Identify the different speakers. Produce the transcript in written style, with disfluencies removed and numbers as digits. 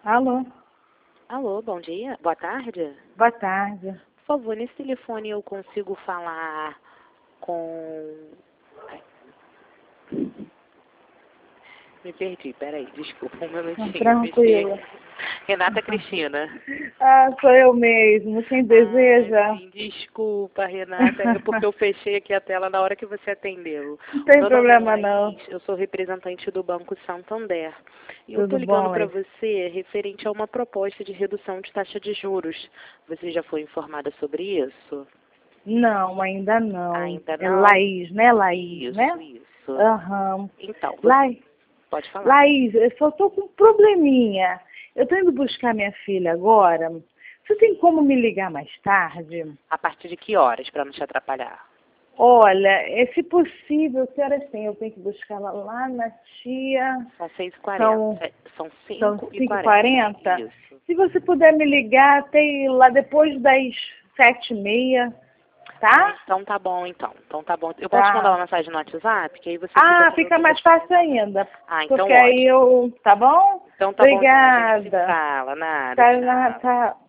Speaker 1: Alô,
Speaker 2: Alô, bom dia. Boa tarde.
Speaker 1: boa tarde.
Speaker 2: Por favor, nesse telefone eu consigo falar com... Ai, me perdi, peraí, desculpa, um minutinho.
Speaker 1: Tranquila.
Speaker 2: Renata Cristina.
Speaker 1: Sou eu mesmo. Quem deseja?
Speaker 2: Sim, desculpa, Renata, é porque eu fechei aqui a tela na hora que você atendeu.
Speaker 1: Não tem
Speaker 2: Dona
Speaker 1: problema,
Speaker 2: Laís,
Speaker 1: não.
Speaker 2: eu sou representante do Banco Santander. E eu
Speaker 1: Tudo
Speaker 2: estou ligando
Speaker 1: bom,
Speaker 2: para
Speaker 1: Laís?
Speaker 2: você referente a uma proposta de redução de taxa de juros. Você já foi informada sobre isso?
Speaker 1: Não, ainda não.
Speaker 2: Ainda
Speaker 1: É
Speaker 2: não?
Speaker 1: Laís, né, Laís,
Speaker 2: Isso,
Speaker 1: né?
Speaker 2: isso.
Speaker 1: Aham.
Speaker 2: Então, você
Speaker 1: Laís,
Speaker 2: pode falar.
Speaker 1: Laís, eu só tô com um probleminha. Eu tô indo buscar minha filha agora. Você tem como me ligar mais tarde?
Speaker 2: A partir de que horas, para não te atrapalhar?
Speaker 1: Olha, se possível, que horas tem? Eu tenho que buscar ela lá na tia.
Speaker 2: São 6h40.
Speaker 1: São
Speaker 2: São
Speaker 1: São
Speaker 2: 5h40.
Speaker 1: 5h40.
Speaker 2: Isso.
Speaker 1: Se você puder me ligar até lá depois das 7h30, tá?
Speaker 2: Então tá bom, então. Então tá bom. Eu posso te mandar
Speaker 1: Tá.
Speaker 2: uma mensagem no WhatsApp, que aí você fica com o meu
Speaker 1: Fica mais fácil ainda.
Speaker 2: Então
Speaker 1: Porque aí
Speaker 2: ótimo.
Speaker 1: eu... Tá bom?
Speaker 2: Então tá bom, então a gente se
Speaker 1: Obrigada.
Speaker 2: fala, nada,
Speaker 1: Tá,
Speaker 2: tchau.
Speaker 1: tá.